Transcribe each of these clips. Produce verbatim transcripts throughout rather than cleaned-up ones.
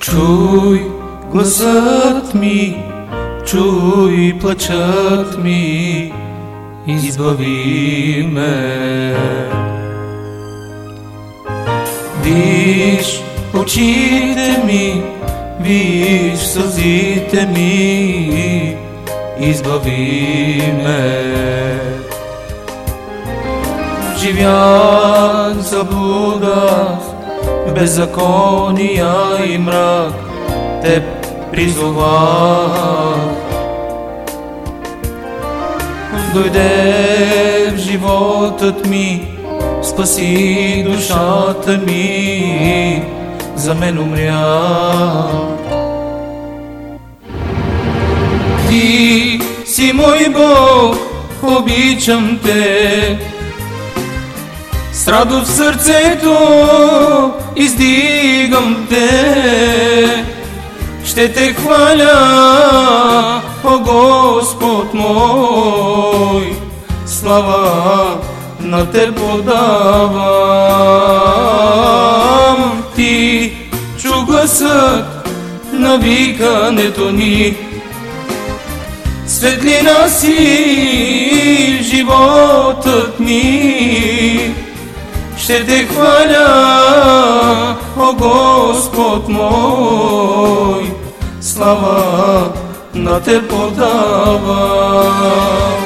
Чуй гласът ми, чуй плачът ми, избави ме. Виж очите ми, виж сълзите ми, избави ме. Живях в заблуда, в беззакония и мрак, Теб призовах. Дойде в животът ми, спаси душата ми, за мен умря. Ти си мой Бог, обичам Те, с радост в сърцето издигам Те. Ще Те хваля, о Господ мой, слава на Теб подавам. Ти чу гласът на викането ни, светлина си в животът ми. Ще Те хваля, о Господ мой, слава на Теб подавам.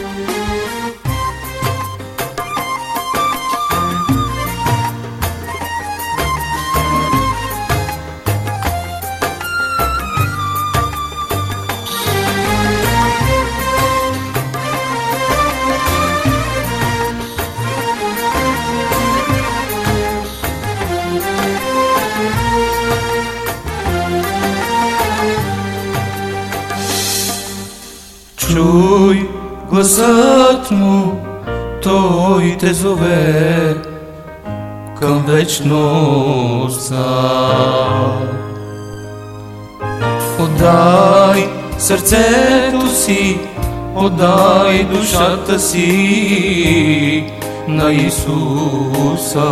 Чуй гласът му, той те зове към вечността. Отдай сърцето си, отдай душата си на Исуса.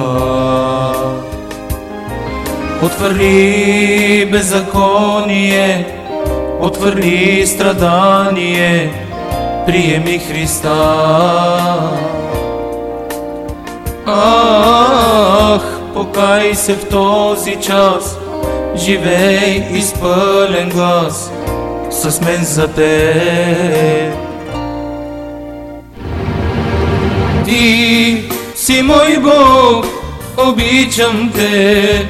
Отвърли беззаконие, отвърли страдание, приеми Христа. Ах, покай се в този час, живей изпълен глас с мен за Теб. Ти си мой Бог, обичам Те,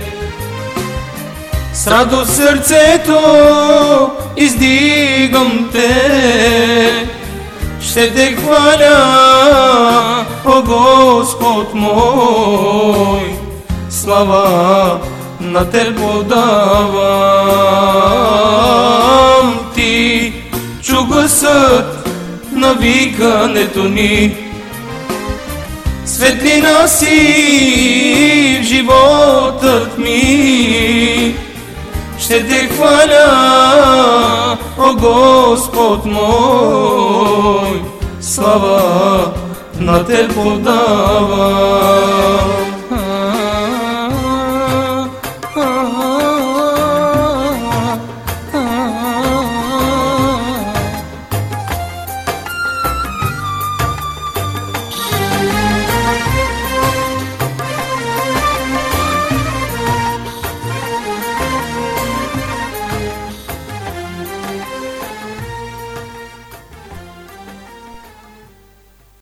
с радост в сърцето издигам Те. Ще Те хваля, о Господ мой, слава на Теб подавам. Ти чу гласът на викането ни, светлина си в животът ми. Ще Те хваля, о Господ мой, слава на Теб подавам.